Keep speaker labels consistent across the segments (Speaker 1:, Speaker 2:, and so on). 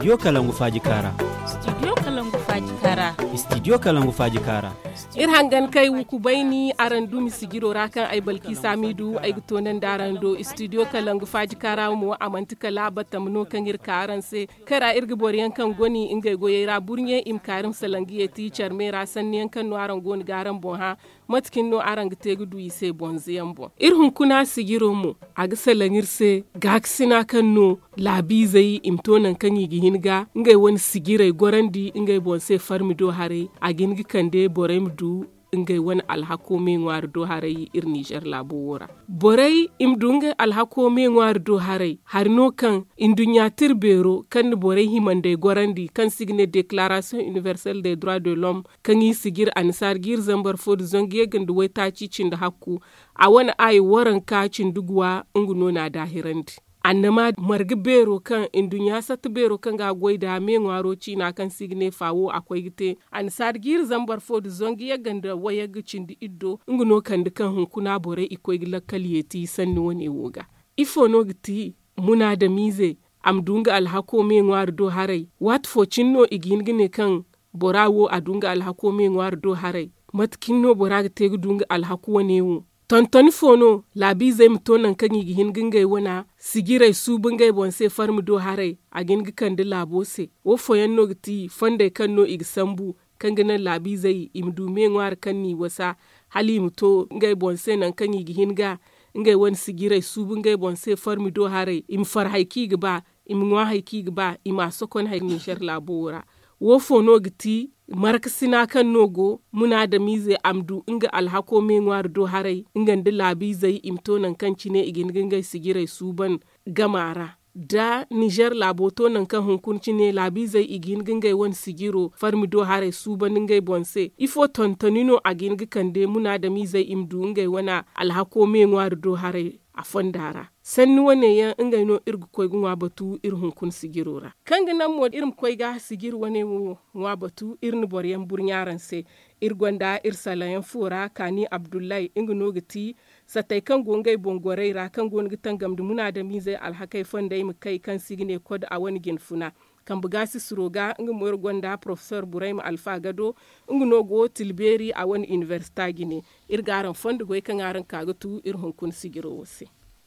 Speaker 1: Studio Kalangu Faji Kara.
Speaker 2: Studio Kalangu Faji Kara.
Speaker 1: Studio Kalangu Faji Kara.
Speaker 3: Hangan kai wuku baini aran dumi sigiro rakan ay balki samidu ay gutonan darando Studio Kalangu Faji Kara mu amanti kala batamno kan karan se kara irga boriyan kan goni ingay goyera burnye im karim salangiye teacher me rasanniyan kan no aran goni garan bonha matkin no aran gitegu du ise bonziyan bon irhun kuna sigiro mu aga salangir se gaksina kan no labi zai imtonan kan yi hinga ingay wani sigirai gorandi ingay bonse farmido hare agin gikande boremdu ingay wani alhako me ngwar do hare ir Niger labo wora borai imdunga alhako me ngwar do hare harno kan indunya tirbero kan borai himande gorandi kan signe déclaration universelle des droits de l'homme kan yi sigir ansar gir zambar fod zongiye gandu wai taci cinda hakku a wani ay waran kacin dugwa nguno na dahirandi annama margi bero kan indunya sat bero kan ga goida me ngwaro na kan signe fawo akwai gite an sargir zambar fod zongi ya ganda waya gicin di iddo nguno kan dukan hunkuna bore ikoi lakaliyeti sanni woni woga ifo no giti muna da mize amdunga alhako me ngwar do harai wat fo cinno igin gine kan borawo adunga alhako me ngwar do harai matkinno boraga tegu dunga alhako wonewo tonton fono labi zai mutonan kan yi hingingai wana sigirai su bingai bonse farmu do harai a gingikan di labose wo foyan no giti fanda kan no igsambu kan ginan labi zai imdu me ngwar kan ni wasa hali muto ngai bonse nan kan yi hinga ngai wani sigirai su bingai bonse farmu do harai im far haiki gba im ngwa haiki gba ima sokon haiki shar labora wo fono giti markasina kan nogo muna da mize amdu inga alhako me ngwar do harai ingan da labi zai imtonan kan cine igin gingai sigirai suban gamara da Niger laboto nan kan hunkunci ne labi zai igin gingai wan sigiro farmi do harai suban ngai bonse ifo tontonino agin gikande muna da mize imdu ngai wana alhako me ngwar do harai a fondara sanni wane ya inga no irgu koy gwa batu irhun kun sigirora kanga nan mod irim koy ga sigir wane wa batu irni boryan burnyaran se irgonda irsalayan fura kani abdullahi inga no gati satai kan gongai bongorei ra kan gon gitan gamdu muna da mize alhakai fondai mu kai kan sigine kod a wani ginfuna kan bugasi suroga inga moyor gonda professeur Buraim Alfa Gado inga no go tilberi a wani university gine irgaran fondu goy kan aran kagatu irhun kun sigiro wose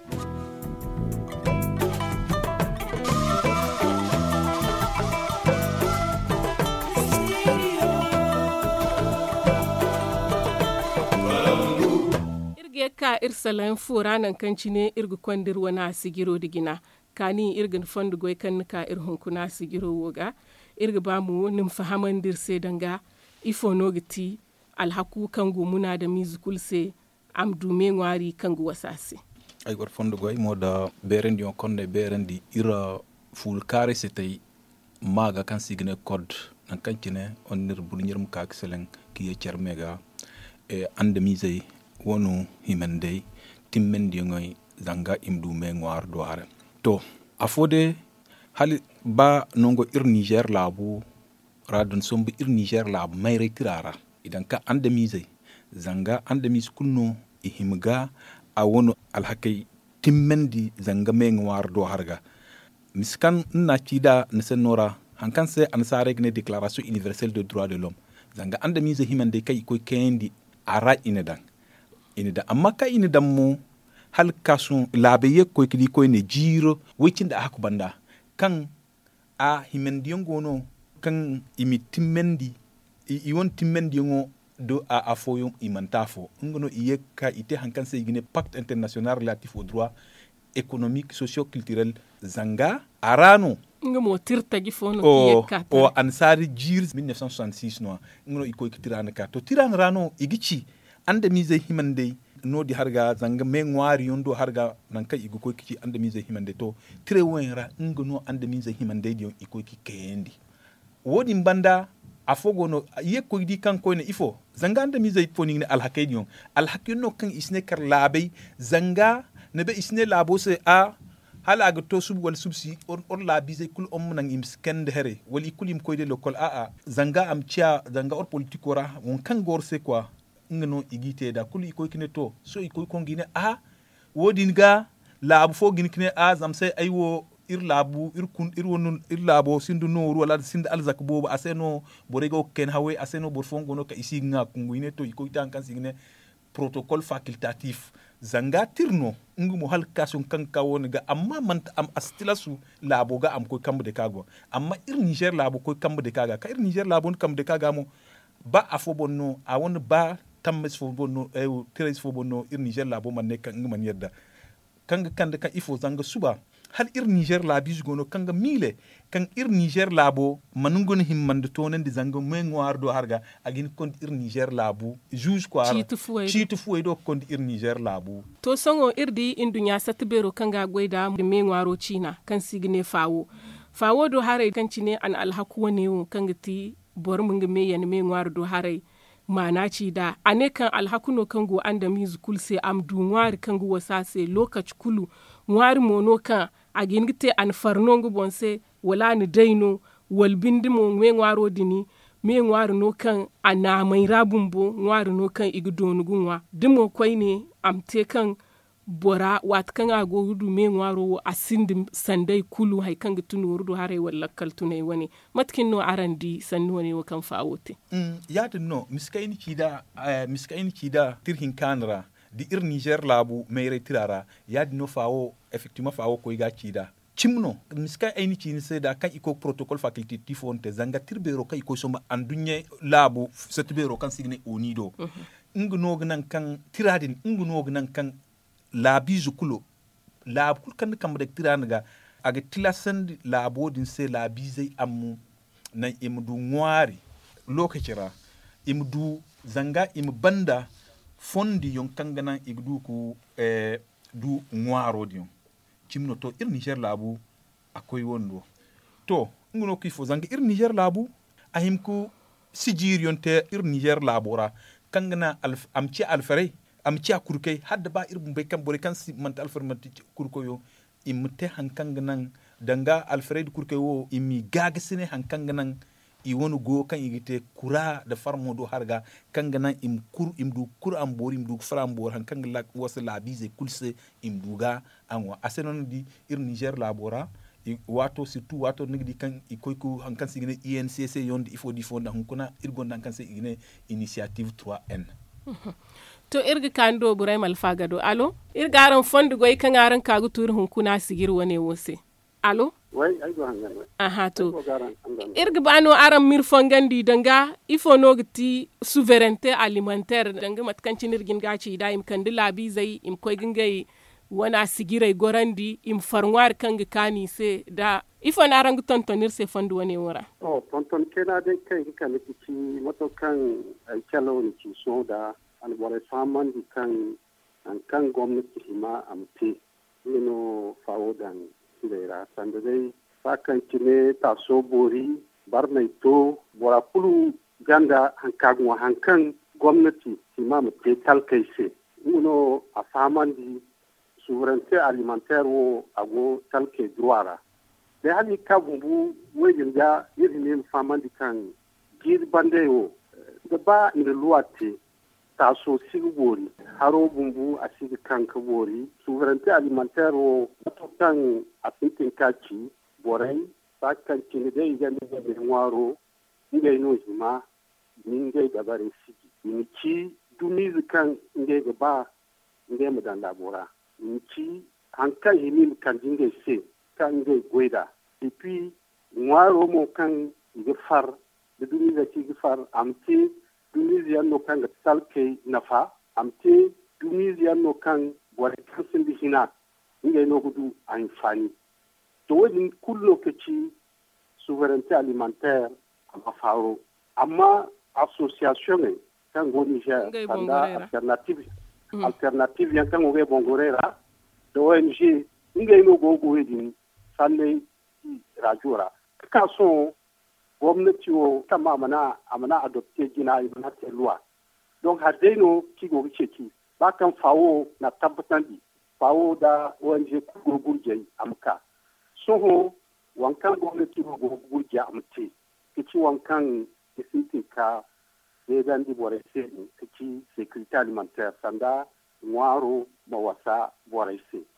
Speaker 3: ka irsalan furanan kanci ne irgu kwandir wana sigiro digina kani irgin fondu goy kan ka irhun kuna sigiro woga irga bamu nim fahaman dirse danga ifo nogiti alhaku kangu muna da mizikul se amdu me ngwari kangu wasase
Speaker 4: ay gor fondu goy moda berendi on konde berendi ira ful kare setay maga kan signe code nan kancine on nir bulnir ka excellent ki ye cermega e ande mizay wonu himende timmendi ngoy zanga imdu me ngwar do hare to afode hali ba nongo ir Niger labu radon sombu ir Niger labu may retirara idan ka ande mise zanga ande mis kunno ihimga a wonu alhakai timmendi zanga me ngwar do harga miskan na cida nsenora hankan se ansare gne déclaration universelle des droits de l'homme zanga ande mise himende kay ko kendi ara inedan inida amma ka inida mu hal kasun labe ye ko kidi ko ne jiro wicin da aka banda kan a himendiyon gono kan imi timmendi i won timmendi ngo do a afoyo imantafo ngono iye ka ite hankan se gine pacte international relatif aux droits économiques socio-culturels zanga arano
Speaker 3: ngamo tirta gi fono iye ka
Speaker 4: o ansari jir 1966 no ngono iko kitirana ka to tirana rano igici ande mise himande no di harga zanga me ngwari yondo harga nan kai igu ko kici ande mise himande to tire wenra ngono ande mise himande di iko ki kendi wodi mbanda afogo no ye ko di kan ko ne ifo zanga ande mise fo ni alhakay di alhakino kan isne kar labe zanga ne be isne labo se a hala ga to sub wal subsi or labi zai kul nan im skende here wali kulim ko de lokol a zanga am cia zanga or politikora won kan gor se quoi ngano igite da kuli iko kine to so iko ko ngine a wodin ga laabu fo gin kine a zam sai aiwo ir labu ir kun ir wonun ir labo sindu noru wala sindu alzak bobo aseno borego ken hawe aseno bor fongo no ka isi nga kunguine to iko tan kan signe protocole facultatif zanga tirno ngumo hal kasun kan kawon ga amma man am astilasu labo ga am ko kambe de kago amma ir Niger labo ko kambe de kaga ka ir Niger labo kambe de kaga mo ba afo bonno a won ba tammes fo bonno e tres fo bonno ir Niger labo man ne kan man yedda kanga kande kan ifo zanga suba hal ir Niger labi gono kanga mile kan ir Niger labo manungon himmande tonen di zanga mengoar do harga agin kon ir Niger labu juge quoi chitu fuwe do kon ir Niger labu
Speaker 3: to songo irdi indunya satbero kanga goida mengoaro china kan signe fawo do hare kan cine an alhaku wane kanga ti bor munga meyan mengoar do hare mana ci da ane kan alhakuno kango anda mizu kulse am du ngwari kango wasase lokaci kulu ngwari mono kan agingite an farnongo bonse wala ni daino wal bindi mo me ngwaro dini me ngwari no kan ana mai rabumbo ngwari no kan igdonu gunwa dimo koyne am te kan bora wat kan ago hudu me ngwaro asindi sandai kulu hay kan gitunu urdu hare wala kaltunai wani matkin no arandi sanno ne wakan fawote
Speaker 4: yadin no miskaini kida tirhin kanra di ir Niger labu meire tirara yadin no fawo effectivement fawo ko iga kida chimno miska aini chini se da kan iko protocole facultatif onte zanga tirbero kai ko soma andunye labu setbero kan signe onido ngno gnan kan tiradin ngno gnan kan labi zukulo lab kul kan kam de tiranga aga tilasan labo din se labi zai ammu na imdu ngwari lokacira imdu zanga banda fondi yon kangana igdu ku du ngwaro dion chimno to ir Niger labu akoy wondo to nguno kifo zanga ir Niger labu ahimku sijir yonte ir Niger labora kangana amci alfare amci akurkai hadda ba irbun bai kan bore kan si manta alfarmati kurkoyo imte hankanganan danga alfred kurkoyo imi gagasine hankanganan i wonu go kan igite kura da farmo do harga kanganan imdu kur ambor imdu frambor hankangala wasa labize kulse imduga anwa asenon di ir Niger labora wato surtout wato nigdi kan ikoyku hankan sigine INCC yondi ifo di fonda hunkuna irgon dan kan se igine initiative 3N
Speaker 3: to irga kando burai malfagado alo irga aran fondu goy kan aran kagu tur hunkuna sigir wane wose alo
Speaker 5: wai ai go hangan
Speaker 3: aha to irga bano aran mir fongandi danga ifo nogti souveraineté alimentaire danga matkancin irgin gaci da im kandila bi zai im koy gingai wana sigirai gorandi im farwar kanga kani se da ifo na aran tontonir se fondu wane wora
Speaker 5: tonton kena de kai kan ci moto kan ai chalo ni ci so da an bore saman di kan gwamnati hima amte no fawo dan lera sanda dai sakan cine taso bori bar mai to bora kulu ganda hankagwa hankan gwamnati hima mute talkai se uno a saman di souveraineté alimentaire wo ago talkai droara da hali ka bumbu wajin da irin saman di kan gir bande wo da ba ni luwate taso sigbori haro bumbu a sigi kanka bori souveraineté alimentaire wo kan a pintin kaci borai sakan kini dai gani da ngwaro ngai no hima ningai da bare sigi ni ci duniz kan ngai ga ba ngai mu dan labora ni ci hankan himi kan jingai se kan ngai goida et puis ngwaro mo kan gifar da duniz ci gifar amti Tunisia no kan ga salke nafa amte Tunisia no kan bore kansin di hina ngai no gudu amfani to wani kullo kaci souveraineté alimentaire amma faro amma association ne kan go Niger kanda alternative yan kan go bongorera do ONG ngai no go edin salle rajura ka so gwamnati wo kama amana adopte gina imana telwa donc hadeno kigo kicheki bakan fawo na tabbatan di fawo da ONG gurgurje amka soho wankan gwamnati wo gurgurje amte kici wankan kisinti ka dan di bore kici sécurité alimentaire sanda ngwaro mawasa bore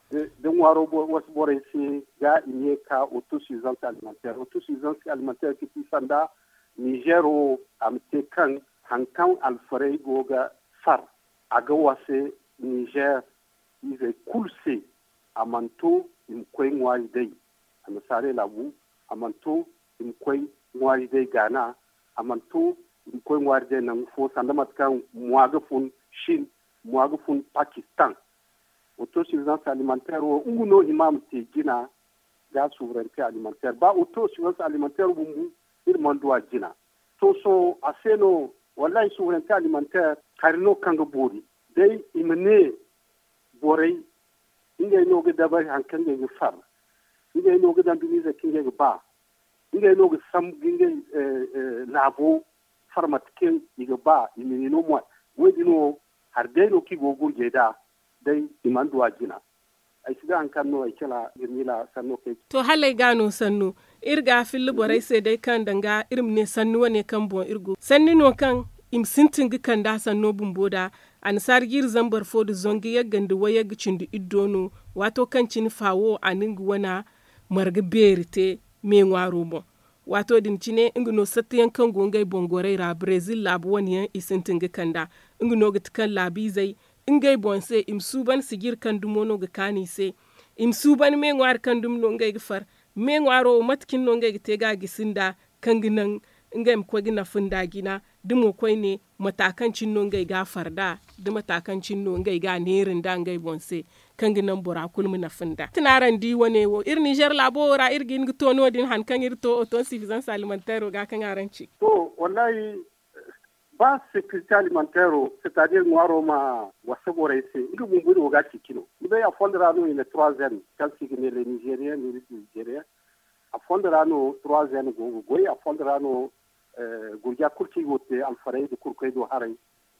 Speaker 5: de waro wasu borai se ga inye ka autosuffisance alimentaire ki sanda Nigero amte kan hankan alfarai goga far aga wase Niger ize kulse amanto imkwai ngwari dai amasare labu amanto imkwai ngwari dai Ghana amanto imkwai ngwari dai nan fo sanda matkan muagafun Shin muagafun Pakistan autosuffisance alimentaire o unguno imam te gina ga souveraineté alimentaire ba autosuffisance alimentaire bumbu irman duwa gina to so aseno wallahi souveraineté alimentaire harino kanga bori dai imne borai inga no ga dabar hankan ga far inga no ga dan duniya kinga ga ba inga no ga sam ginga labo farmatkin iga ba imne no mo wedino har dai no ki gogo da dai iman duwa gina ai shiga an kanno ai kala girmila sanno kai
Speaker 3: to halai gano sanno irga filli borai sai dai kan danga irim ne sannu wane kan bon irgo sanni no kan im sintin gi kan da sanno bumboda an sargir zambar fodu zongi ya ganda waya gicin da iddono wato kan cin fawo aningu wana marga berite me ngwaro bon wato din cine ingino satiyan kan gongai bongorai ra Brazil labu wani yan isintin gi kanda ingino git kan labi zai ingay bonse im suban sigir kan dumono ga kani se im suban me ngwar kan dum no ngay gfar me ngwaro matkin no ngay tega gisinda kan ginan ingay ko gina funda gina dumo koy ne matakan cin no ngay ga farda de matakan cin no ngay ga nerin da ngay bonse kan ginan bora kulmu na funda tinaran di wane wo ir Niger labora ir gin tono din han kan ir to autosuffisance alimentaire ga kan aranci
Speaker 5: to wallahi ba sécurité alimentaire c'est-à-dire noiro ma wasa borai se ngi bumburi woga cikino ibe a fondra no ine 3e kan sigine le Nigérien le Nigérien a fondra no 3e goy a fondra no gurja kurti wote alfaray de kurkay do haray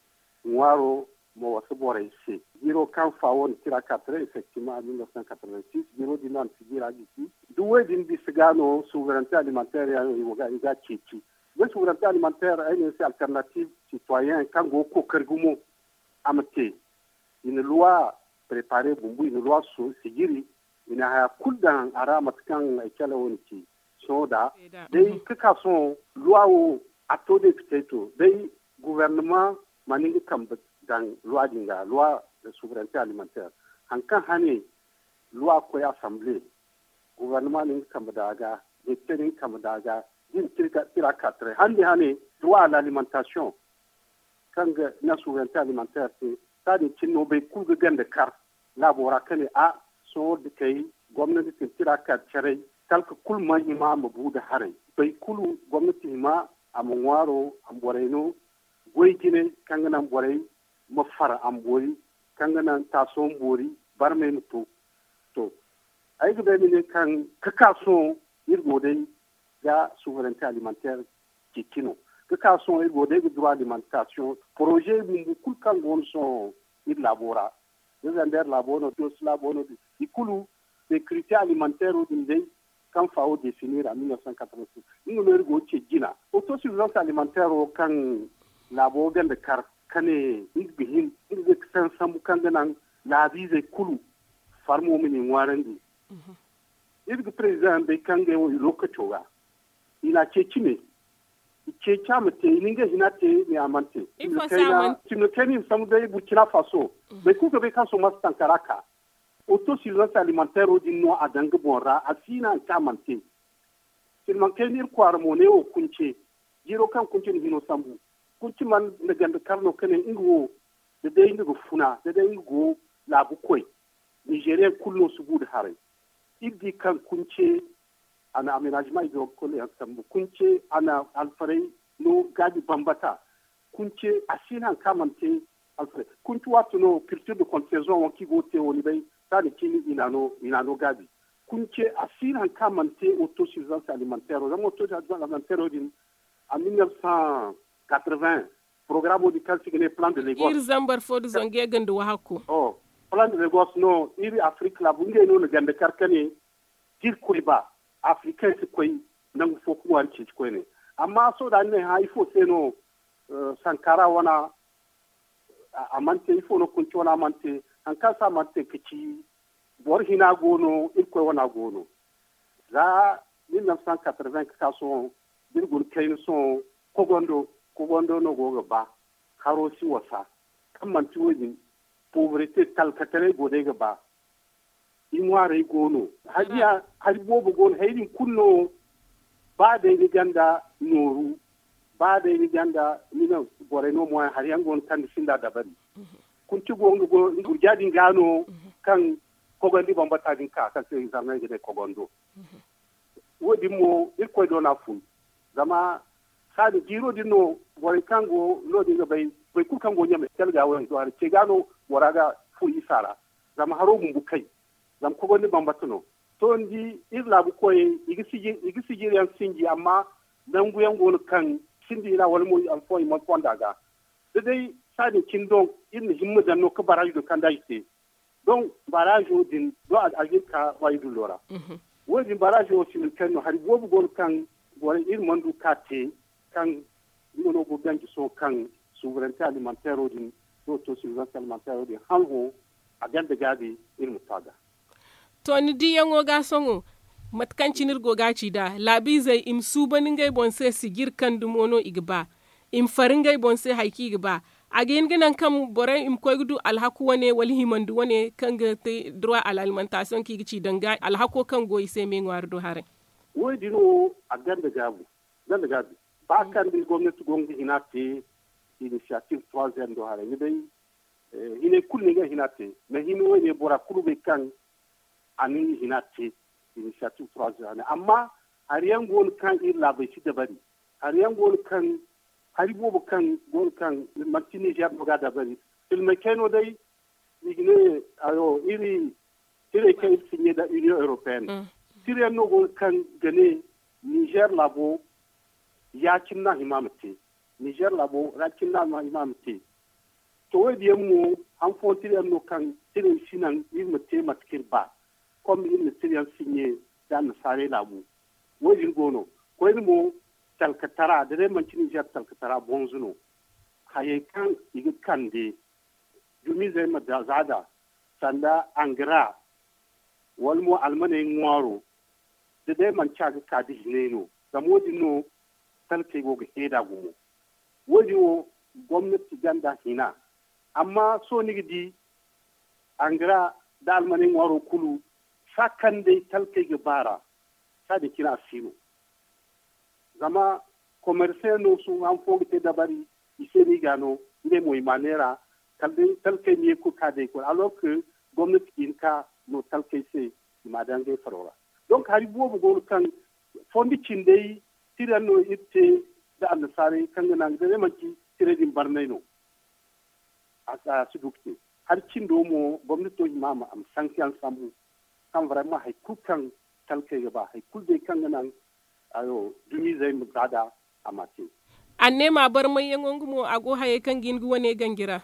Speaker 5: noiro mo wasa borai se biro kan fawon tira 4 effectivement en 1986 biro dinan sigira gisi duwe din bisigano souveraineté alimentaire ya woga iga cici la souveraineté alimentaire est une alternative citoyen quand go ko kergumo amte une loi préparée bumbu une loi sigiri ina ha kuldan aramat kan aikala wonti soda dai kaka son loi o ato de piteto dai gouvernement maningi kam dan loi dinga loi de souveraineté alimentaire hankan hane loi ko assemblée gouvernement ningi kam daga député kam daga din tira 4 hande droit à l'alimentation quand na souveraineté alimentaire c'est de cinno bai kuga ganda kar labora kane a so de kai gwamnati tin tira 4 chare talka kulma ima mabuda hare bai kulu gwamnati ma amwaro amboreno goyjine kanga nan borai mafara ambori kanga nan taso mbori barme mutu to ai ga ne kan kakaso irgo dai ga souveraineté alimentaire kikino que ka son ego de droit d'alimentation projet bu kul kan gon son il labora les ander labono tous labono ikulu des critères alimentaires au dindé kan fao définir en 1986 nous le ego gina autosuffisance alimentaire au kan labo gande kar kane igbihin igbe san samu kan ganan la vise kulu farmo mini warandi igbe président be kan ge wo lokachoga ina cecime ce chamate ninge hinate ni amante simultani samudai Burkina Faso be kuka be kaso mastan karaka autosuffisance alimentaire odinno adanga bonra asina kamante simultani ko armone o kunce jiro kan kunce ni hino sambu kunci man na ganda karno kane ingo da dai ingo funa da dai ingo labu koi Nigeria kullo subu da hare iddi kan kunce ana aménagement hydrocologique sambu kunce ana alfarai no gadi bambata kunce asina kamante alfarai kunci wato no culture de conservation won kigo te woni bai tani kini inano gadi kunce asina kamante autosuffisance alimentaire zama autosuffisance alimentaire din en 1980 programme du calcul plan de Lagos
Speaker 3: ir zambar fodu zonge gandu wahako
Speaker 5: plan de Lagos no iri Afrique la bunge no gande karkane dir koiba africain se koy nang fo ko wanci ko ne amma so da ne ha ifo seno sankara wana amante ifo no kunci wana amante an kasa amante kici bor hina gono irko wana gono za 1980 ka so dirgun kain so kogondo no goga ba haro si wasa kan man tuwojin poverty talkatare gode ga ba in ware gono hajiya har bobo gono haidin kunno ba da ni ganda noru ba da ni ganda mina bore no mo har yangon kan sinda dabari kun ci gongo go jadi gano kan kogondi bambata din ka kan sai zarna gede kogondo wodi mo irko do na fu zama sadi jiro dinno bore kango no dinga bai ku kango nyame telga won to har ce gano waraga fu isara zama haro mun bukai zam kogondi bambatuno to ndi irla bu koy igisi yan singi amma dan guyan gon kan sindi ila wal mo am foy mo fondaga dai sadi kindon in himmu dan no ka baraju do kan daite don baraju din do agika waydu lora wodi baraju o sin kan no hari bobu gon kan wala ir mandu kate kan mono go ganji so kan souveraineté alimentaire din to souveraineté alimentaire din hango aganda gadi ir mutaga
Speaker 3: to ni di yango ga songo matkancinir go gaci da labi zai im subanin gai bonse sigir kan dumono igba im farin gai bonse haiki igba agin ginan kan bore im koygudu alhaku wane wali himandu wane kan ga te droit à l'alimentation ki gici danga alhako kan go ise me ngwar do hare
Speaker 5: wodi no aganda gabu ba kan di gwamnati gongi hinate initiative 3e do hare ni dai hine kulni ga hinate me hino ne bora kulube kan ani hinate initiative 3e amma har yangon kan illa bai ci dabari har yangon kan hari bobo kan gon kan martini ya boga dabari filme keno dai igne ayo iri kai sinye da Union Européenne sire no gon kan gane Niger labo ya kinna himamte Niger labo ra kinna ma himamte to wadi mu an fo sire no kan sire sinan ilmu te matkir ba comme ilmu sire sinye dan sare labo wadi gono ko ilmu talkatara da dai manci Niger talkatara bonzuno haye kan igi kande jumi zai ma da zada sanda angra walmo almane ngwaro da dai manci ga kadi hineno da modi no talke go ga heda gumo wodi wo gwamnati ganda hina amma so ni gidi angra da almane ngwaro kulu sakan dai talke ga bara sa da kira sino zama commerçant no su an fogte dabari iseni gano ne moy manera talke ni ko kade ko alors que gwamnati inka no talke se madange farora donc hari bobo go kan fondi cindei tirano itte da annasare kan nan da manci tiredin barnaino asa sudukte har cindo mo gwamnati imama am sankian samu kan vraiment hay kukan talke ga ba hay kulde kan nan ayo dumi zai mu gada a mace.
Speaker 3: An nema bar mai yan mo ago haye kan gingu wane gangira?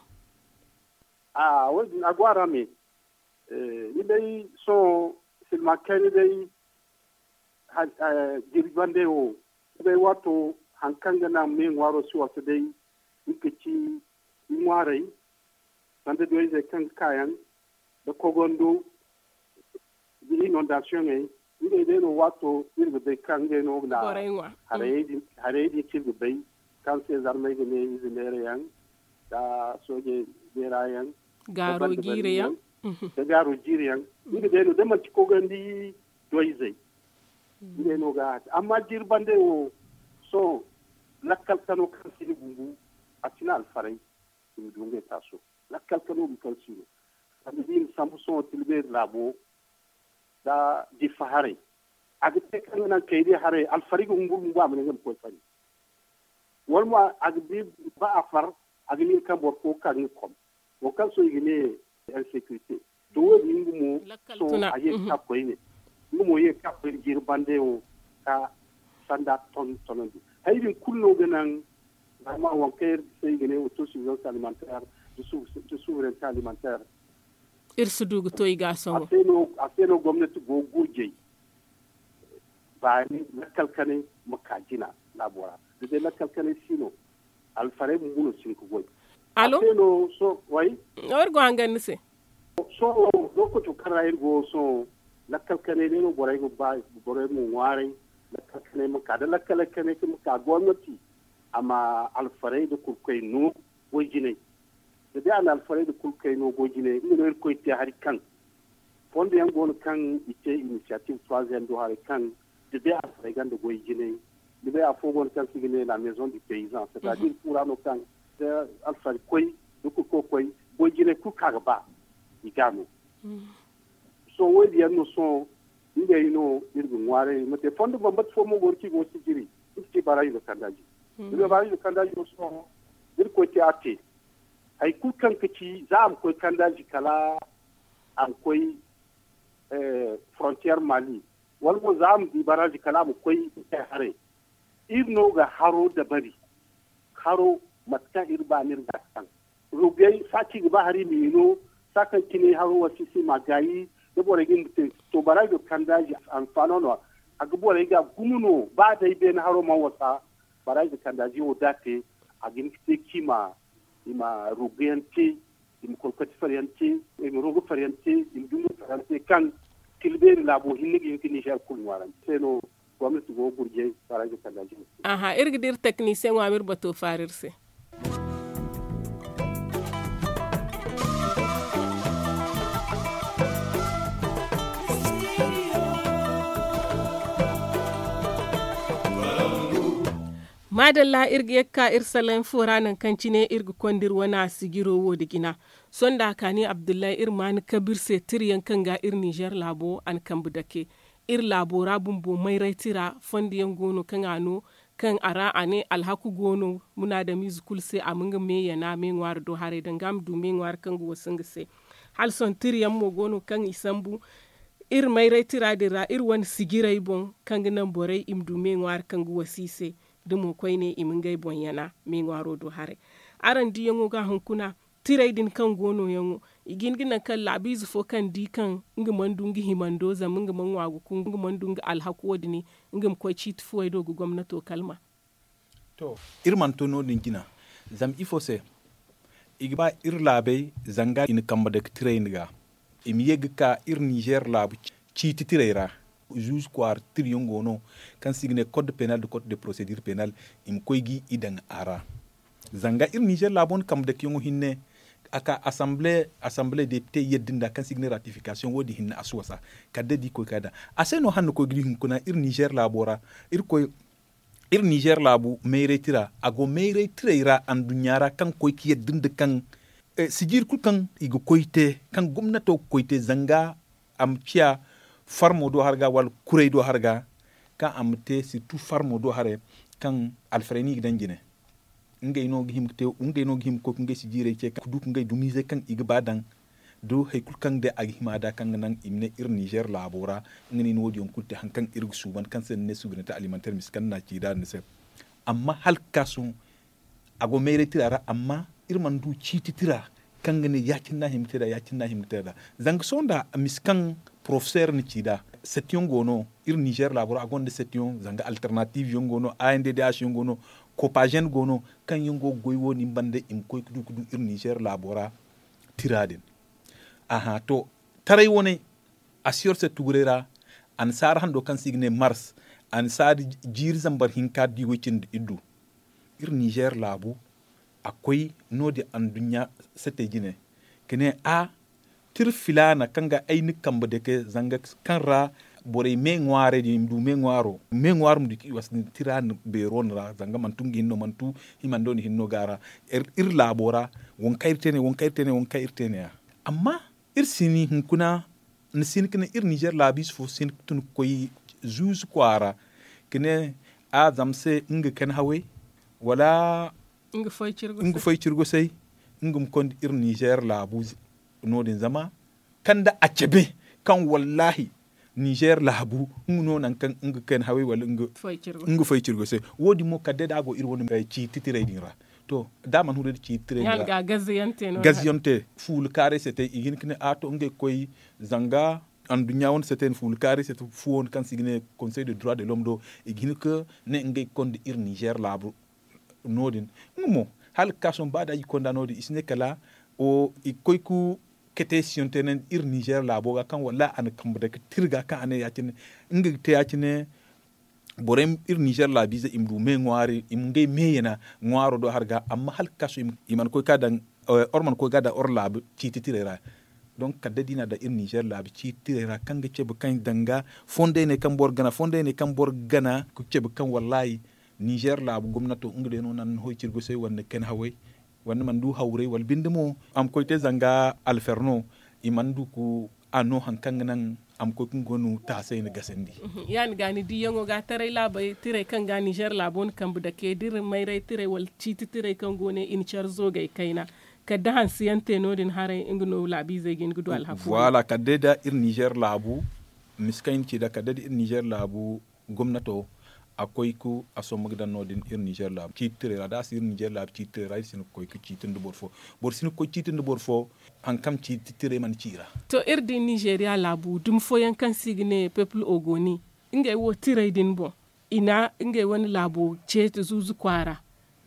Speaker 5: Wani agwara me, ni dai so silmakari dai girban dai o, dai wato hankan gana mai waro su wasu dai nika ci warai, wanda dai zai kan kayan da kogondo, da inundation ne, inde dai no wato irga bai kan dai no na hare di kirga bai kan sai zarmai ne izinere yan da soje bera yan
Speaker 3: garo gire yan
Speaker 5: da garo gire yan inde dai no da man ko gandi doizai inde no ga amma jirban dai o so lakkal kano kan sini gungu a tina alfarai ni dunga taso lakkal kano bi kan sini abin samu so tilbe labo da di fahare agte kan nan kaydi hare al fariq ngum ngwa man ngam ko fari walma agbi ba afar agni kan bor ko kan kom o kan so yine insécurité to woni ngumo so aye ka ko yine ngumo ye ka ko jir bande o ka sanda ton tonondi hayri kullo ganan ma won kayr sey gene o to suffisance alimentaire de souveraineté alimentaire
Speaker 3: irsudugu toy ga songo
Speaker 5: aseno gwamnati go gurje ba ni nakalkane makajina labora de nakalkane sino alfare mbuno sinku boy
Speaker 3: allo
Speaker 5: aseno so way
Speaker 3: or go angan se
Speaker 5: so lokacin karayin go so lakkal kane ne borai go ba borai mu ware lakkal kane mu kada lakkal kane mu ka gwamnati amma alfarai da kurkai no gojine da dai an alfarai da kurkai no gojine ina ko ite har kan fondo yan gon kan ite initiative troisième do har kan da dai alfarai gan da gojine da dai a fogon kan sigine la maison du paysan c'est-à-dire pour ano kan da alfarai koi duku ko koi gojine ku kaga ba igano so wodi yanno so inda yino irgun ware mate fondo bambat fo mo gorki go sigiri iski barayi da kandaji ibe barayi da kandaji so dir ko ti ate ay ku kan kici za am ko kandaji kala am koy frontière Mali wal mo za am di baraji kala mo koy hare irno ga haro da bari haro matka irba nirga kan rugay saki ba hari mino sakan kini haro wasisi magayi da bore gin to barayi da kandaji an fanono agbore ga gumuno ba da ibe na haro man wasa barai da kandaji o date a gin kima ima rugente im kolkati fariante im rugu fariante im dumu fariante kan kilberi labo hinni gin Niger kulwaran seno gwamnati go burje barai da kandaji
Speaker 3: aha irgidir technicien wa mir bato farirse madalla irgi yakka irsalen foranan kancine irgi kondir wana sigiro wodi gina sonda kani abdullahi irman kabir se tiryan kanga ir Niger labo an kambu dake ir labo rabun bo mai raitira fondi yan gono kan ano kan ara ane alhaku gono muna da musical se amunga me yana me ngwar do hare dangam du me ngwar kan go singse hal son tiryan mo gono kan isambu ir mai raitira dira ir wan sigirai bon kan nan borai imdu me ngwar kan go wasise dumo koy ne imin gai bonyana mi ngwaro do hare aran di yango ga hunkuna tirai din kan gono yango igin gina kan labizu fo kan di kan ngi mandungi himando za mungi manwagu kun ngi mandungi alhaku wadini ngi ko chit fo do gu gwamnato kalma
Speaker 4: to irman to no din gina zam ifo se igba ir labe zanga in kamba de tirai nga im yegka ir Niger labu chiti tiraira juge kwar tiriyon gono kan signe code pénal de code de procédure pénale im koygi idan ara zanga ir Niger labon kam de kyongo hinne aka assemblée député yeddinda kan signe ratification wodi hinne aswasa kadde di koy kada aseno hanno ko gidi hun kuna ir Niger labora ir Niger labu meyretira ago meyretira an dunyara kan koy ki yeddinda kan sigir kul kan igo koyte kan gomnato koyte zanga am cia farmo do harga wal kurey do harga kan amte surtout farmo do hare kan alfreni gidan jine ngay no gihim ko ngay si jire ce ku duk ngay dumise kan igbadan do haykul kan de ag himada kan nan imne ir Niger labora ngani no wodi on kulte hankan irgu suban kan sen ne souveraineté alimentaire miskan na ci da ne se amma hal kasu ago mere tirara amma irman du ci titira kan ngani yakin na himteda zang sonda miskan professeur ni cida setion gono ir Niger labora agonde setion zanga alternative yongono ANDDH yongono Copagen gono kan yongo goywo ni bande im koy kudu ir Niger labora tiradin aha to taray woni assure se tugurera an sar hando kan signe mars an sar jir zambar hinka di wicin iddu ir Niger labu akwai nodi an dunya sete jine kene a tir filana kanga ayni kamba de ke zanga kanra bore me ngware di mdu me ngwaro mdu ki wasni tiran be ronra zanga mantungi hinno mantu himandoni hinno gara ir labora won kairtene ya amma ir sini hunkuna nsin kene ir Niger labis fo sin tun koy juz kwara kene a zamse inga kan hawe wala inga foy cirgo sai ingum kon ir Niger labu nodin zama kanda acebe kan wallahi Niger labu nguno nan kan inga kan hawe wala inga foy cirgo sai wodi mo kadde dago ir woni ngai ci titire dinra to daman hude ci titire
Speaker 3: yal ga
Speaker 4: gaziyante ful carré c'était igin kine ato ngai koy zanga en dunya won c'était ful carré c'était fuon kan signe conseil de droits de l'homme do igin que ne ngai kon ir Niger labu nodin ngumo hal kason bada yi kondanodi isne kala o ikoyku kete siontenen Niger labo ga kan wala an kambada tirga kan ane yacine ngi te yacine borem Niger labize imdu me ngwari imnge meyena ngwaro do harga amma hal kaso iman ko kadan orman ko gada or lab cititirera donc kadda dina da Niger lab cititirera kanga cebe kan danga fonde ne kan bor gana ku cebe kan wallahi Niger lab gomnato ngde no nan hoytirgo sey wonne ken haway wonne man du hawre wal bindimo am koyte zanga alferno imandu ku ano hankanga nan am ko ngonu ta sey ne gasendi
Speaker 3: yani gani di yango ga tare labai tire kan ga Niger labon kan bu da ke dir mai rai tire wal citi tire kan gone in char zo gai kaina kadda han siyante nodin hare ingno labi zai gin gudu alhafu
Speaker 4: wala kadda da Niger labu miskain ci da kadda da Niger labu gwamnato akwai ku asomagda nodin Niger lab ci tire da sir Niger lab ci tire rai sin koy ku ci tindu bor sin ko ci tindu bor fo han kam ci tire man cira
Speaker 3: to irdi Nigeria labu dum fo yan kan signe peuple ogoni ingay wo tire din bon ina ingay wani labu ce to zuzu kwara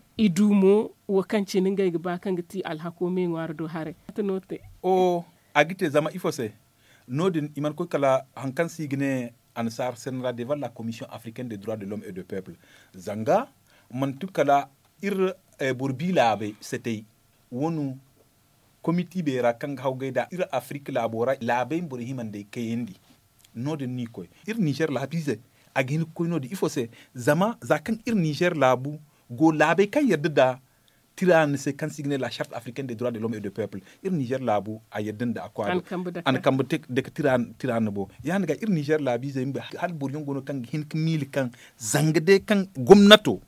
Speaker 3: idumo wo kanci ningay ba kan gati alhako me ngwar do hare to note
Speaker 4: o agite zama ifose nodin iman ko kala han kan signe ansar senra devant la Commission africaine des droits de l'homme et du peuple zanga man tukala burbila c'était wonu committee be ra kan hawgayda Afrique labora labe mbori himande kayendi nodin ni koy Niger labize agin koy nodi il faut c'est zama zakan Niger labu go labe kan yadda tiran se kan signer la charte africaine des droits de l'homme et du peuple Niger labu a yadda akwa an kambutek de tiran bo yan ga Niger labi zai mbe hal buryon gono kan hin mil kan zangade kan gomnato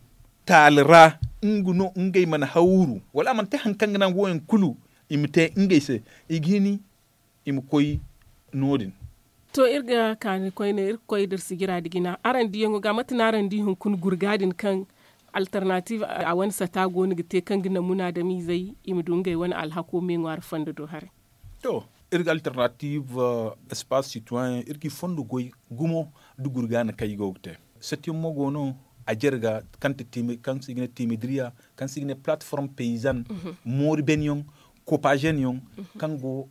Speaker 4: talra nguno ngey man hawuru wala man te hankan nan woyen kulu imte ngey se igini im koy nodin
Speaker 3: to irga kan koy ne koy der sigira digina aran diyango ga matnaran di hun kun gurgadin kan alternative a wani sata goni gite kan gina muna da mi zai imdungai wani alhako me ngwar fanda do hare
Speaker 4: to irga alternative espace citoyen irki fondo goy gumo du gurgana kay gogte seti mo gono a jerga kan signe timidria kan signe plateforme paysanne mori benyon copagenyon kan go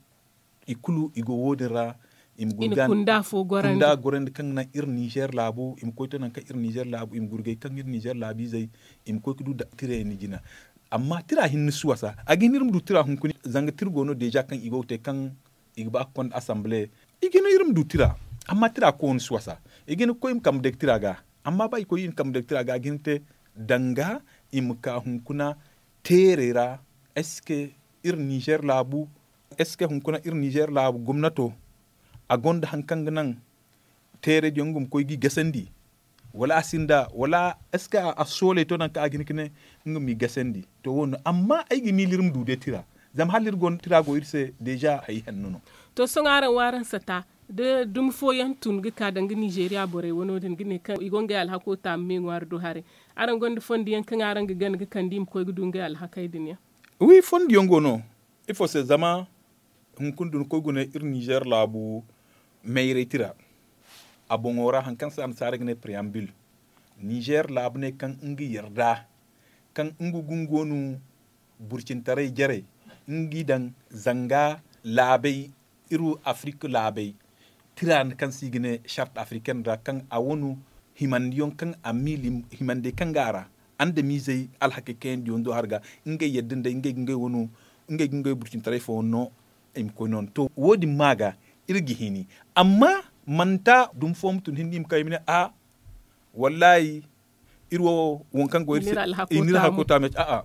Speaker 4: ikulu igo wodera im gurgan
Speaker 3: kunda fo
Speaker 4: gorande kan na Niger labu im koyto nan ka Niger labu im gurgay kan Niger labi zai im koy du da tire ni jina amma tira hin suwasa aginirum du tira hun kuni zanga tirgono deja kan igote kan igba kon assemblée igino irum du tira amma tira ko on suwasa igino ko im kam de tira ga amma bay ko yin kam de tira ga ginte danga im ka hun kuna terera est-ce que Niger labu est-ce que hun kuna Niger labu gumnato a gonda hankang nan tere jongum koy gi gasandi wala asinda wala est-ce que a sole to nan ka agini kine ngumi gasandi to won amma ay gi milirum du de tira zam halir gon tira go irse deja hay hannuno
Speaker 3: to songaran waran sata de dum fo yan tun gi ka dang Nigeria bore wono den gine kan igonga al hako ta me ngwar do hare aran gonde fondi yan kan aran gi gan gi kandim koy gi dunga al hakay dinya
Speaker 4: oui fondi yongo no il faut se zama hun kundun ko gune Niger labu meire tira abongora hankan sa amsare ne preambule Niger labne kan ngi yarda kan ngu gungonu burcin tare jare ngi dan zanga labai iru Afrique labai tiran kan sigine charte africaine da kan awonu himandiyon kan amili himande kan gara ande misey alhakeken dion do harga ngi yeddinde ngi wonu ngi burcin tare fo no im ko non to wodi maga irgi hini amma manta dum fom tun hindim kaymine a wallahi irwo wonkan go inira hakota me a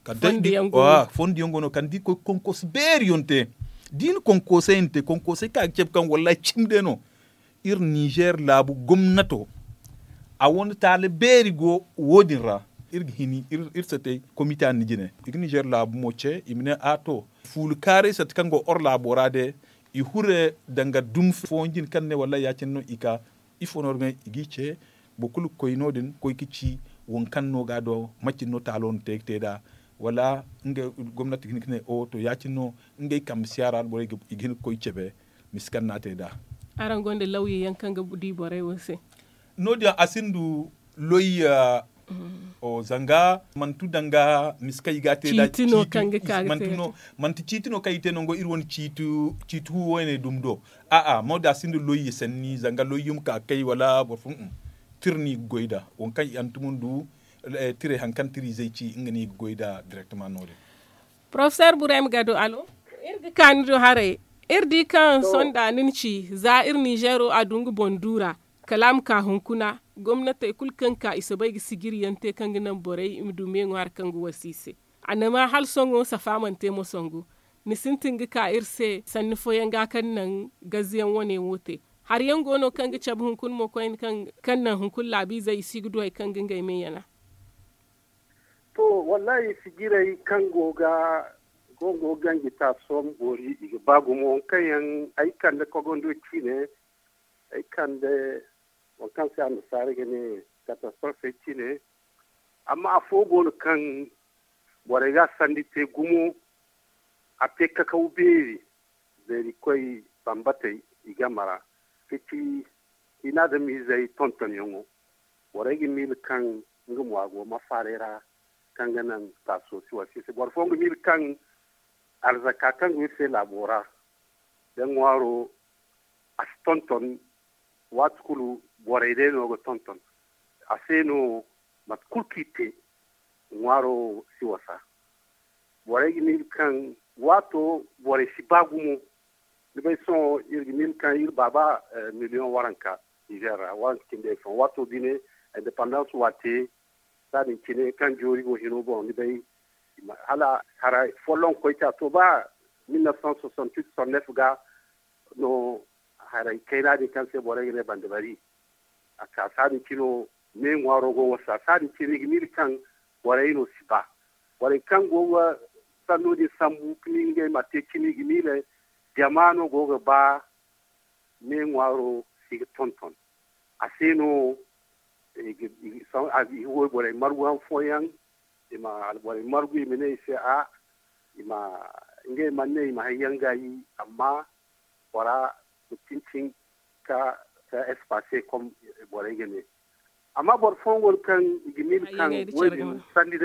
Speaker 4: fondi yongono kan di ko konkos berionte din konkosente konkose ka ceb kan wallahi cimde no Niger labu gomnato a won tale beri go wodinra irgi hini sete comité an jine Niger labu moche imne ato ful kare sat kan go or laborade i hure danga dum fonjin kanne walla yacenno ika ifonorme igice bokulu koynodin koykici won kanno gado maccinno talon tekteda wala nge gomnati kine o to yacinno nge kam siaral bore igin koycebe miskannate da
Speaker 3: aran gonde lawyi yankanga budi bore wose
Speaker 4: nodi asindu loy o zanga mantu danga miskai gate da
Speaker 3: citino kange kage
Speaker 4: mantu citino kayite no go irwon citu wone dum do moda sindu loyi sanni zanga loyum ka kay wala bo fun tirni goida on kay antumundu tire hankan tiri zeici ngani goida directement node
Speaker 3: professeur Bourem Gado allo irga kanjo hare irdi kan sonda ninci za ir Nigero adungu bondura kalam ka hunkuna gwamnati kulkan ka isa bai sigiri yante kan ginan borai imdume ngwar kan wasise anama hal songo safamante mo songo ni sintingi ka irse sanni foyanga kan nan gaziyan wane wote har yango no kan gi chab hunkun mo koin kan nan hunkun labi zai sigdo ay kan gingai me yana
Speaker 5: to wallahi sigirai kan goga gangi ta som bori iga bagu mo kayan ay kan da kogondo chine ay kan da wankan sai an sare gane catastrophe ne amma a fogo kan warega sandi te gumo a te kakau beri da koi bambate igamara fiti ina da mi zai tonton yongo waregi mil kan ngumu ago mafarera kan ganan taso si wasi se borfongo mil kan arzaka kan wise labora dan waro as tonton watkulu borede no go tonton aseno mat kulkite ngwaro siwasa boregi mil kan wato bore sibagumo libay son irgi mil kan ir baba million waranka igera wan kinde fon wato dine independence wate sadin kine kan jori go hino bon libay hala hara folon ko ita to ba 1968 1969 ga no hara kaina de kan se boregi ne bandabari aka sadi kino me ngwaro go wasa sadi kini gimil kan wara ino siba wara kan go wa sanu di sambu klinge mate kini gimile jamano go ba me ngwaro sig tonton aseno so abi wo wara marwan foyan ima wara margu mene se a ima nge manne ima hayanga yi amma wara tincin ka espace comme borege ne amma bor fongol kan gimil kan woni sandi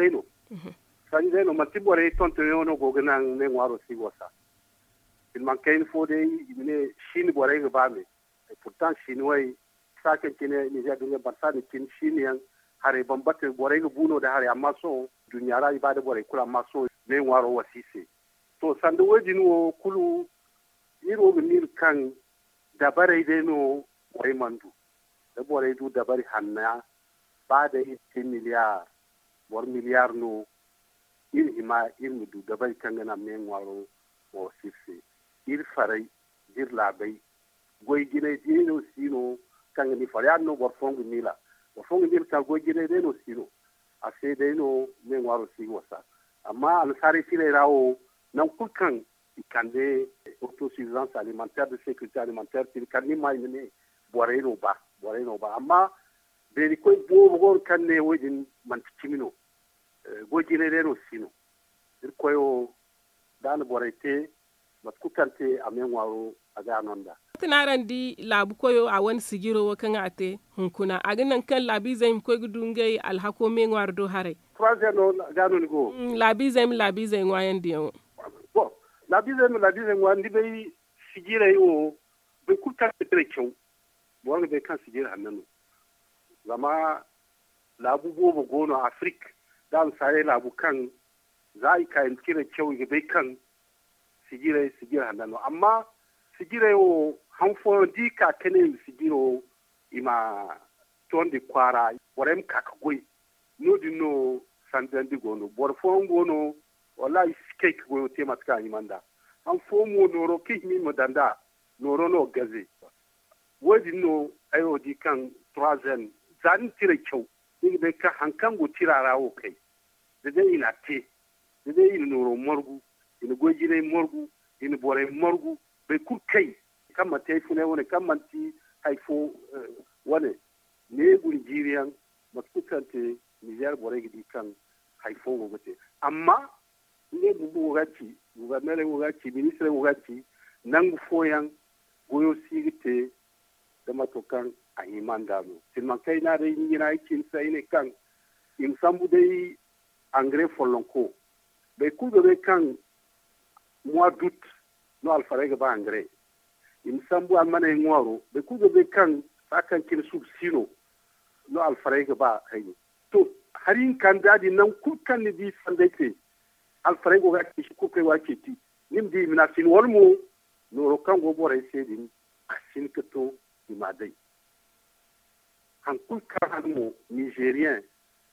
Speaker 5: deno mati bore tonto yono goganan ne ngwaro sigosa il mankain fode ne shin borege bame et pourtant shinwai saken kine ni ja dunga barsani kin shiniyan hare bambate borege buno da hare amma so dunyara ibade bore kula amma so ne ngwaro wasise to sandi wodi no kulu yiro gimil kan dabare deno wai mandu da bore du dabari hanna ba da 10 miliyar bor miliyar no ir hima ir mudu dabari kangana men waro o sirse ir farai dir labai goy gine dino sino kangani faria no bor fongu mila bor fongu dir ka goy gine deno sino ase deno men waro sigosa amma al sari sire rawo nan kulkan ikande autosuffisance alimentaire de sécurité alimentaire til kanni maymene boreno ba amma beri koy bo kan ne wajin man timino gojine reno sino ir koyo dan borete mat kukante amen waro aga nonda
Speaker 3: tinaran di labu koyo a wani sigiro wa kan ate hunkuna aginan kan labi zaim koy gudungai alhako men wardo hare
Speaker 5: troisième no gano ni go
Speaker 3: labi zaim wayan diyo
Speaker 5: bon labi zaim wan di bay sigira yo be kukante trecho bon be kan sigira hananu zama labu gobo gono Afrique dan sare labu kan zai kayan kira kyau ga bai kan sigire hanano amma sigire o hanfo di ka kene sigiro ima tondi kwara borem kakagoi no di no sandandi gono borfo gono wallahi skek go tema ska imanda hanfo mo noro kihmi modanda noro no gaze wodi no ayo di kan troisième zan tire kyau ni be ka hankan go tirara o kai da dai ina te da dai ina noro morgu ina gojire morgu ina bore morgu be ku kai kamma te fune woni kamma ti haifo wone ne Nigerian matkukante Niger bore gidi kan haifo go gote amma ne bubu gati gouvernement go gati ministre go gati nangu foyan goyo sigite da matokan a imandano tilman kai na da yin aikin sai ne kan im sambu dai engrais folonko bai ku be kan mois d'août no alfarai ga ba engrais im sambu almana ngwaro bai ku be kan sakan kin subsino no alfarai ga ba kai to harin kan dadi nan ku kan ni bi sande ke alfarai go ga ki ku kai wa ke ti nim di mina sin wolmo no ro kan go bore sai din asin ka to imadai an kun kan mo nigérien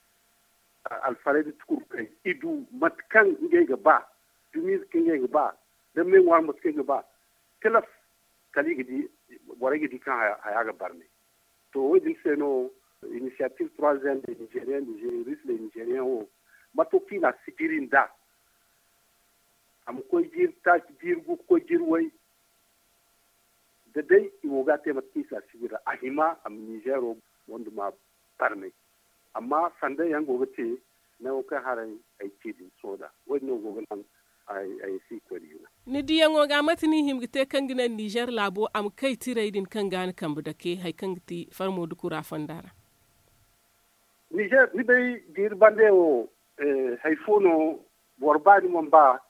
Speaker 5: alfarai da tukur kai idu matkan nge ga ba dumis kinge ga ba dan men war matkan ga ba telaf kali gidi bore gidi kan haya ga barne to wajin sai no initiative 3e des Nigériens, les Nigériens ont matoki na sigirin da am ko jir ta jir gu ko jir wai da dai iwo ga te mati sa sigira ahima am Nigero wanda ma parne amma sanda yan gobe te na ka harai ai kidi soda wannan gobe nan ai si ko diuna
Speaker 3: ni di yango ga matini himgite kangina Niger labo am kai tiraidin kan gan kan budake hay kangti farmo du kura fandara
Speaker 5: Niger ni bai dir bande o haifono borbani mon ba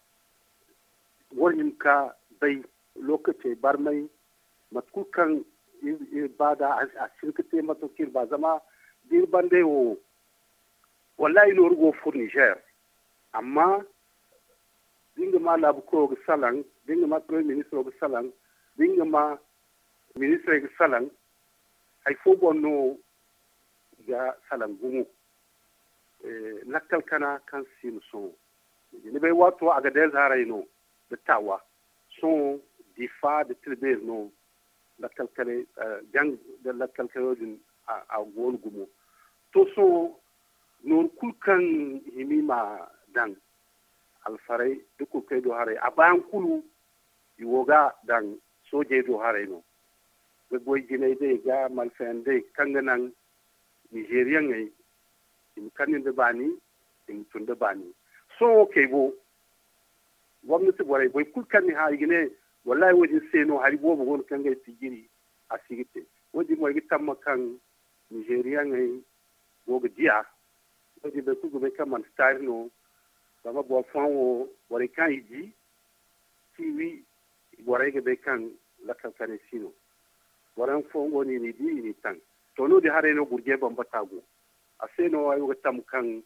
Speaker 5: wani ka bai lokaci barmai matkukan bada a shirkate matokir ba zama dir bande o wallahi no rugo fu Niger amma dinga ma labu ko salan dinga ma premier ministre ko salan dinga ma ministre ko salan haifo bonno ga salan gumu lakkal kana kan sin so ni bai wato aga da zarai no da tawa so difa da tilber no lakkal kale gang da lakkal kale din a gol gumu to so non kulkan himima dan alfarai duk kai do hare a bayan kulu iwoga dan soje do hare no be boy ginai dai ga malfen dai kanganan Nigerian ngai in kanin da bani in tun da bani so kai bo gwamnati borai boy kulkan ni ha gine wallahi wajin sai no hari bo gon kan ga tigiri a sigite wadi mo gi tamma kan Nigerian ngai go ga dia wadi be ku go be kan man star no sama bo fanwo borai kan yi tiwi borai ga be kan la kan kane sino boran fongo ni di ni tan to no di hare no gurje ban batago aseno ayo tam kan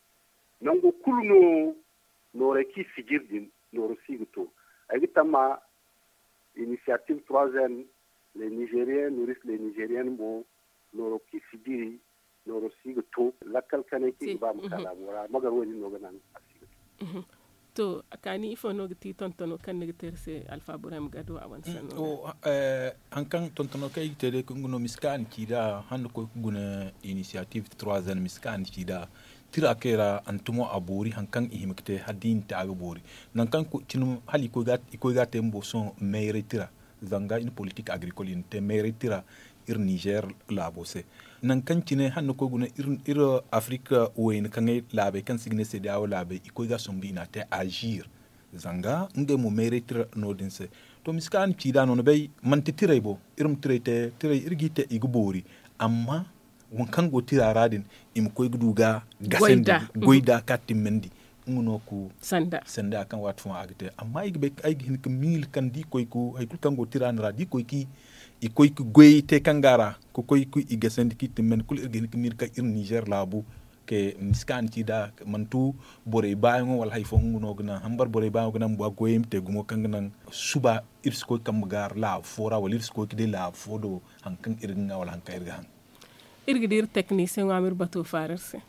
Speaker 5: nango kulno no reki sigirdin no rosigto ay tama initiative 3e les Nigériens nourrissent les Nigériens mo no roki sigiri no rosigto la kalkane ki ba mukala wora magar woni no ganan asigto
Speaker 3: to akani ifo no gati tontono kan ne terse Alpha Burem Gado awansan
Speaker 4: o an kan tontono kay tere ko ngono miskan kida han ko guna initiative 3e miskan kida tira kera antumo abori han kan ihimkte hadin ta abori nan kan ko tinum hali ko gat mbo son meire tira zanga une politique agricole inte meire tira ir Niger labose nan kan cine hanno ko guna ir Afrique woyin kan labe kan signe CEDEAO labe iko ga sombi na te agir zanga nge mo mérite no dinse to miskan ci da non bay man te tiray bo irum tiray irgite igubori amma won kan go tirara din im ko guduga gasende goida katimendi ngono ko sanda kan wat fon agte amma igbe ay hin ko mil kan di koy ko ay kul kan go tiranara di koy ki ikoy ku goyte kangara ko koy ku igasandi kit men kul irgen mir ka ir Niger labu ke miskan ci da mantu bore bayo wal hay fo nguno gna hambar bore bayo gna mbo goyim te gumo kanganan suba irsko kam gar la fora wal irsko ki de la fodo hankan irga wal hanka irga han
Speaker 3: irgidir technicien Amir Bato Farerse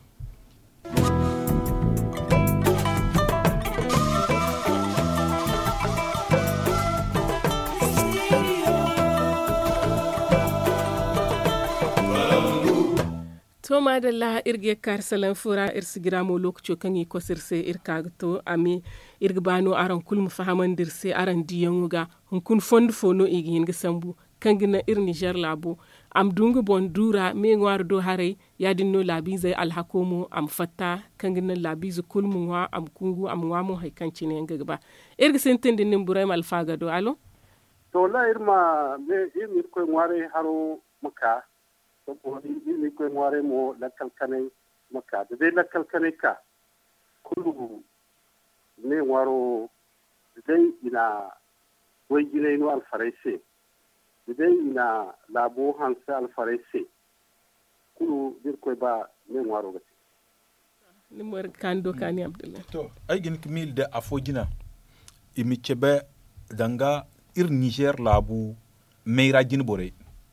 Speaker 3: to madalla irge karsalan fura irsigiramo lokaco kan yi kosirse irkagto ami irgbano aran kulmu fahamandirse aran diyanguga hunkun fond fono igi hinga sambu kangina ir Niger labo am dungu bon dura me ngwar do hare yadinno labi zai alhakomo am fatta kangina labi zu kulmu wa am kungu am wamo hay kancine ngagba irga sentende nimburay Alpha do alo
Speaker 5: to la irma me imi ko ngware haro maka to ko ni ko ngware mo la kalkane maka da dai lakal kane ka kulu ne waro dai ina wai gine no alfarese dai ina labo hansa alfarese kulu dir koy ba ne waro ga
Speaker 3: ni mor kando kani Abdullahi
Speaker 4: to ay gin kimil da afojina imi chebe danga ir Niger labu meira jin bore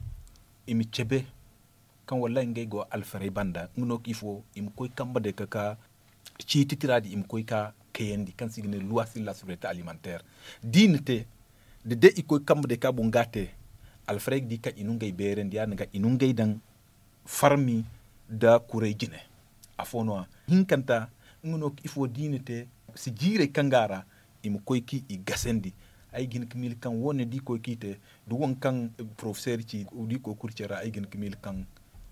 Speaker 4: imi chebe kan wallahi ngay go alfare banda nguno kifo im koy kamba de kaka ci titiradi im koy ka kayendi kan signe loi sur la sécurité alimentaire dinete de ikoy kamba de ka bungate alfare di ka inungay berendi ya nga inungay dan farmi da kure jine afono hinkanta nguno kifo dinete si jire kangara im koy ki i gasendi ay gin kimil kan woni di koy kite du won kan professeur ci di ko kurcera ay gin kimil kan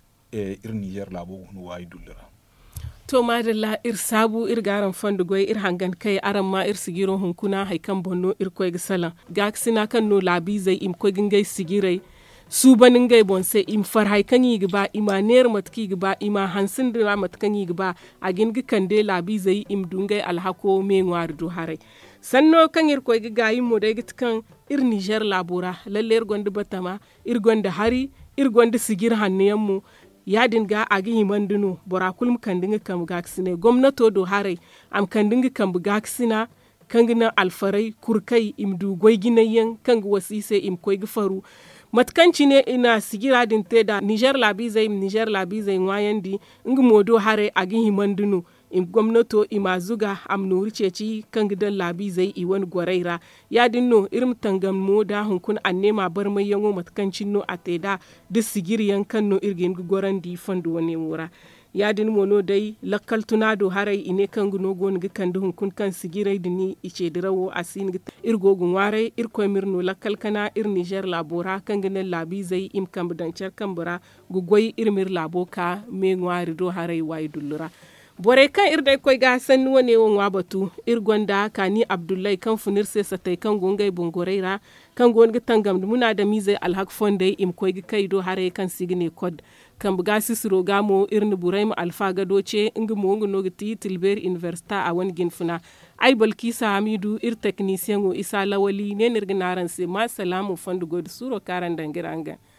Speaker 4: ir Niger labo no way dullira
Speaker 3: to madalla ir sabu ir garan fandu goy ir hangan kai aran ma ir sigiro hunkuna hay kan bonno ir koy gisala gaksina kan no labi zai im koy gingay sigirai su banin gai bonse im far hay kan yi ba ima ner matki ba ima hansin dira matkan yi ba a gingi kande labi zai im dungay alhako me ngwar do hare sanno kan ir koy gayi mo de gitkan ir Niger labora lalle ir gonda batama ir gonda hari ir gonda sigir hanniyanmu yadin ga agi himandunu bora kulm kandinga kam gaksine gwamnato do hare am kandinga kam gaksina kangina alfarai kurkai imdu goyginayen kang wasise im koy gifaru matkanci ne ina sigira din teda Niger labizai Niger labizai wayandi ngi modo hare agi himandunu im gwamnato ima zuga am nuri ceci kan gidan labi zai i wani gwaraira ya dinno irin tangam mo da hunkun annema bar mai yango matkancin no a teda duk sigiriyan kan no irgin goran di fando ne wura ya din mono dai lakkal tunado harai ine kan guno gon gi kan hunkun kan sigirai dini ice dirawo asin irgogun warai irko mirno lakkal kana ir Niger labora kan gidan labi zai im kan budancar kan bura gugoi irmir laboka me ngwari do harai wai dullura bore kan irda koy ga san wone won wabatu irgonda kani Abdullahi kan funir se satay kan gongay bongoreira kan gonga tangam muna da mize alhaq fonde im koy ga kaydo hare kan signe kod kan buga sisro gamo irni buraim alfa gado ce ingi mo ngo nogiti tilber universita a wan ginfuna ay balkisa hamidu ir technicien o isa lawali ne nirginaran se ma salamu fondu god suro karan dangiranga